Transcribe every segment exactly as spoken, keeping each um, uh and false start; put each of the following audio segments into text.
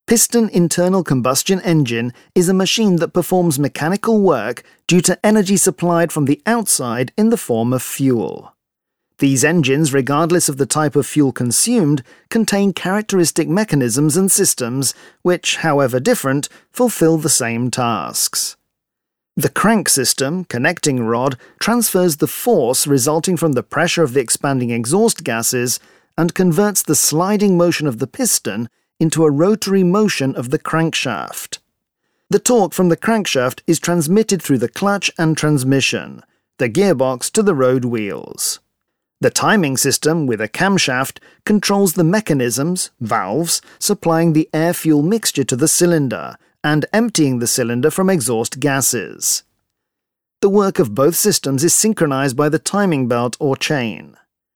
Piston internal combustion engine is a machine that performs mechanical work due to energy supplied from the outside in the form of fuel. These engines, regardless of the type of fuel consumed, contain characteristic mechanisms and systems which, however different, fulfill the same tasks. The crank system, connecting rod, transfers the force resulting from the pressure of the expanding exhaust gases and converts the sliding motion of the piston into a rotary motion of the crankshaft. The torque from the crankshaft is transmitted through the clutch and transmission, the gearbox to the road wheels. The timing system, with a camshaft, controls the mechanisms, valves, supplying the air-fuel mixture to the cylinder and emptying the cylinder from exhaust gases. The work of both systems is synchronized by the timing belt or chain.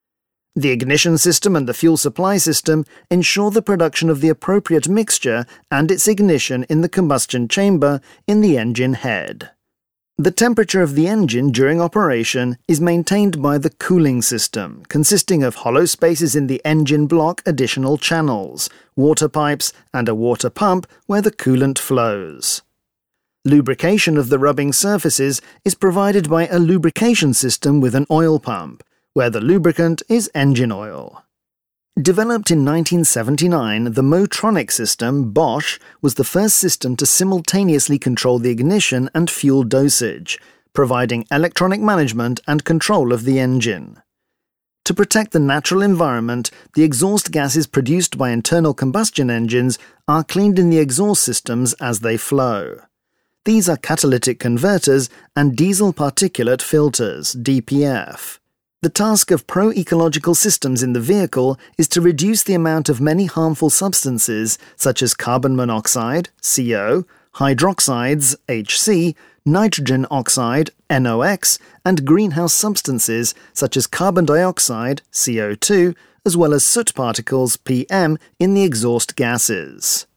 The ignition system and the fuel supply system ensure the production of the appropriate mixture and its ignition in the combustion chamber in the engine head. The temperature of the engine during operation is maintained by the cooling system, consisting of hollow spaces in the engine block, additional channels, water pipes, and a water pump where the coolant flows. Lubrication of the rubbing surfaces is provided by a lubrication system with an oil pump, where the lubricant is engine oil. Developed in nineteen seventy-nine, the Motronic system, Bosch, was the first system to simultaneously control the ignition and fuel dosage, providing electronic management and control of the engine. To protect the natural environment, the exhaust gases produced by internal combustion engines are cleaned in the exhaust systems as they flow. These are catalytic converters and diesel particulate filters, D P F. The task of pro-ecological systems in the vehicle is to reduce the amount of many harmful substances such as carbon monoxide, C O, hydroxides, H C, nitrogen oxide, N O X, and greenhouse substances such as carbon dioxide, C O two, as well as soot particles, P M, in the exhaust gases.